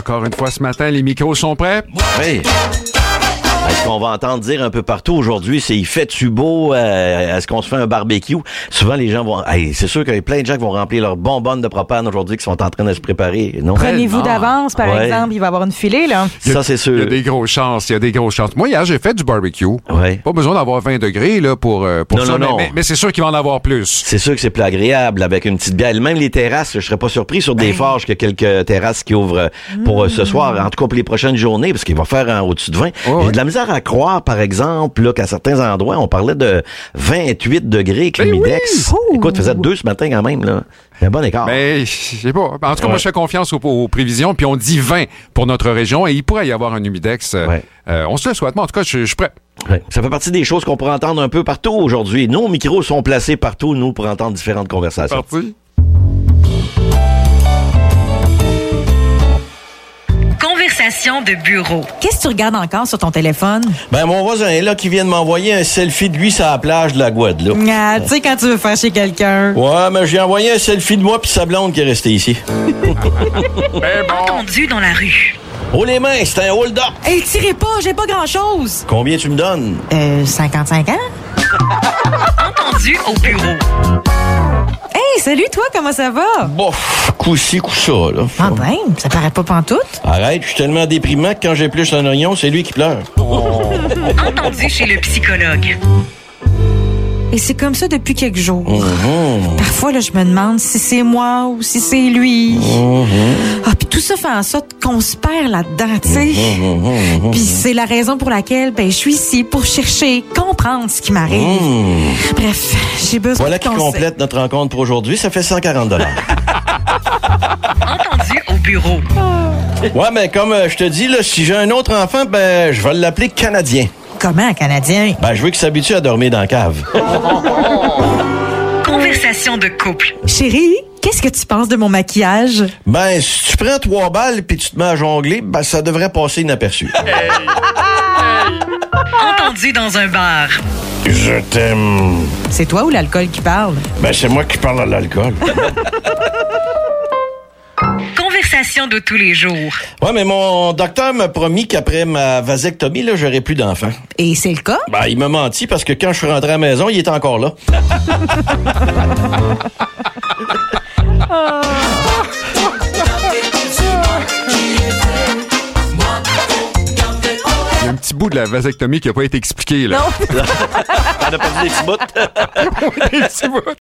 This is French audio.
encore une fois ce matin, les micros sont prêts? Oui. Ce qu'on va entendre dire un peu partout aujourd'hui, c'est « il fait-tu beau? Est-ce qu'on se fait un barbecue? » Souvent, les gens vont... c'est sûr qu'il y a plein de gens qui vont remplir leurs bonbonnes de propane aujourd'hui qui sont en train de se préparer. Non? Prenez-vous d'avance, par exemple. Il va y avoir une filée, là. Ça, c'est sûr. Il y a des grosses chances. Moi, hier, j'ai fait du barbecue. Ouais. Pas besoin d'avoir 20 degrés là, pour ça, non. mais c'est sûr qu'il va en avoir plus. C'est sûr que c'est plus agréable avec une petite bière. Même les terrasses, je serais pas surpris sur des forges qu'il y a quelques terrasses qui ouvrent pour ce soir, en tout cas pour les prochaines journées, parce qu'il va faire au-dessus de 20. J'ai de la misère à croire, par exemple, là, qu'à certains endroits, on parlait de 28 degrés avec l'humidex. Oui. Écoute, faisait 2 ce matin quand même, là. C'est un bon écart. Mais, je sais pas. En tout cas, moi, je fais confiance aux prévisions, puis on dit 20 pour notre région, et il pourrait y avoir un humidex. On se le souhaite. Moi, en tout cas, je suis prêt. Ouais. Ça fait partie des choses qu'on pourrait entendre un peu partout aujourd'hui. Nos micros sont placés partout, nous, pour entendre différentes conversations. Parti. Conversation de bureau. Qu'est-ce que tu regardes encore sur ton téléphone? Ben, mon voisin est là qui vient de m'envoyer un selfie de lui sur la plage de la Guadeloupe. Ah, tu sais, quand tu veux faire chez quelqu'un. Ouais, mais j'ai envoyé un selfie de moi puis sa blonde qui est restée ici. Entendu dans la rue. Oh les mains, c'est un hold-up. Hey, tirez pas, j'ai pas grand-chose. Combien tu me donnes? 55 ans? Entendu au bureau. Hey, salut toi, comment ça va? Bof, coup-ci, coup-ça, là. Ah ben, ça paraît pas pantoute. Arrête, je suis tellement déprimant que quand j'épluche un oignon, c'est lui qui pleure. Entendu chez le psychologue. Et c'est comme ça depuis quelques jours. Parfois, là, je me demande si c'est moi ou si c'est lui. Ah, puis tout ça fait en sorte qu'on se perd là-dedans, tu sais. Puis c'est la raison pour laquelle, je suis ici pour chercher, comprendre ce qui m'arrive. Bref, j'ai besoin Voilà de qui conseils. complète notre rencontre pour aujourd'hui. Ça fait 140 $. Entendu au bureau. Ouais, mais comme je te dis, là, si j'ai un autre enfant, je vais l'appeler Canadien. Comment, Canadien? Je veux qu'il s'habitue à dormir dans la cave. Conversation de couple. Chérie, qu'est-ce que tu penses de mon maquillage? Si tu prends 3 balles puis tu te mets à jongler, ça devrait passer inaperçu. Entendu dans un bar. Je t'aime. C'est toi ou l'alcool qui parle? C'est moi qui parle à l'alcool. Conversation de tous les jours. Ouais, mais mon docteur m'a promis qu'après ma vasectomie, là, j'aurai plus d'enfants. Et c'est le cas? Il m'a menti parce que quand je suis rentré à la maison, il était encore là. Il y a un petit bout de la vasectomie qui n'a pas été expliqué, là. Non. T'en as pas dit des petits bouts? Des petits bouts.